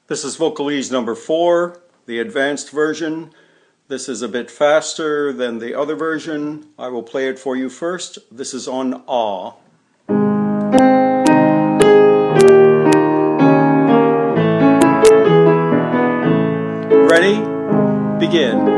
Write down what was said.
This is Vocalese number 4, the advanced version. This is a bit faster than the other version. I will play it for you first. This is on Ah. Ready? Begin.